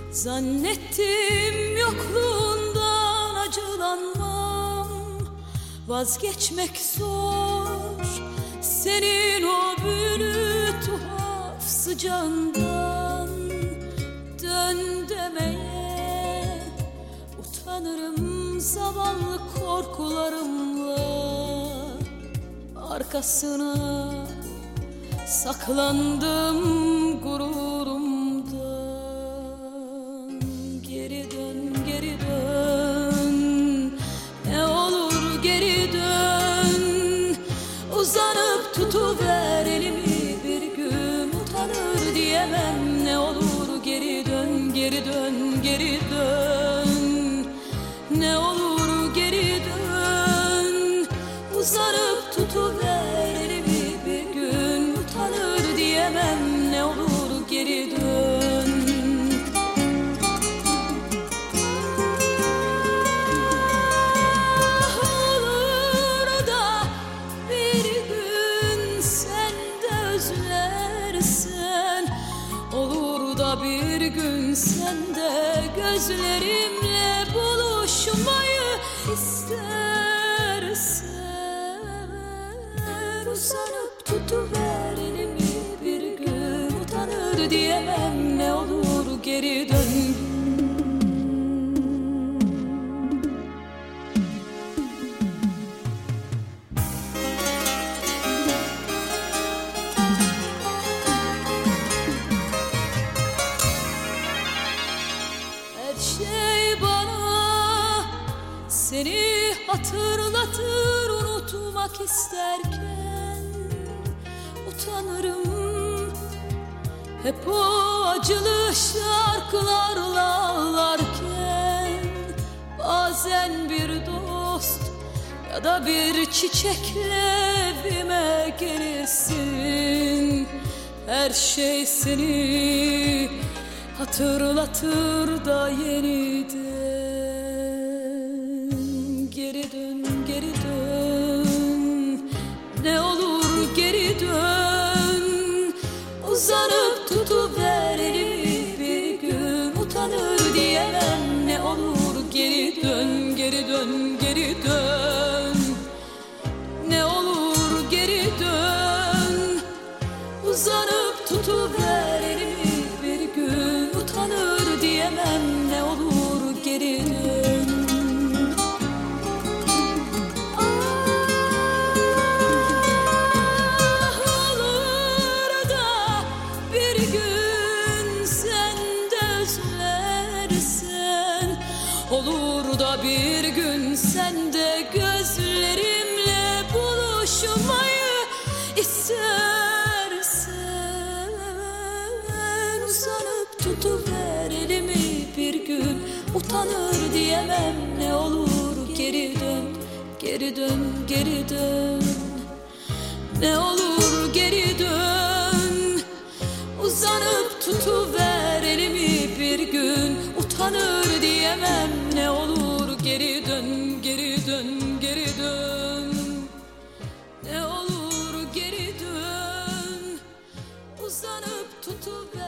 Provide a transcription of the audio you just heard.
Zannettim yokluğundan acılanmam, vazgeçmek zor senin o büyülü tuhaf sıcağından. Dön demeye utanırım zavallı korkularımla, arkasına saklandım gururumdan. Geri dön, geri dön, ne olur geri dön. Uzanıp tutuver elimi, bir gün utanır diyemem. Ne olur geri dön, geri dön, geri dön. Ne olur geri dön. Uzanıp tutuver elimi, bir gün utanır diyemem. Ne olur geri dön. Olur da bir gün sen de özlersen, olur da bir gün sen de gözlerimle buluşmayı istersen. Uzanıp tutuver elimi, bir gün utanır diyemem. Ne olur geri dön. Her şey bana seni hatırlatır, unutmak isterken utanırım. Hep o acılı şarkılarla ağlarken, bazen bir dost ya da bir çiçekle evime gelirsin. Her şey seni hatırlatır da yeniden. Geri dön, geri dön, ne olur geri dön. Uzanıp tutuver elimi, bir gün utanır diyemem. Ne olur geri dön, geri dön, geri dön. Ne olur geri dön. Uzanıp tutuver elimi, bir gün utanır diyemem. Ne olur geri dön. Olur da bir gün sen de özlersen, olur da bir gün sen de gözlerimle buluşmayı istersen. Uzanıp tutuver elimi, bir gün utanır diyemem. Ne olur geri dön, geri dön, geri dön. Ne olur geri dön. Uzanıp tutuver elimi, bir gün utanır diyemem. Ne olur geri dön, geri dön, geri dön. Ne olur geri dön. Uzanıp tutuver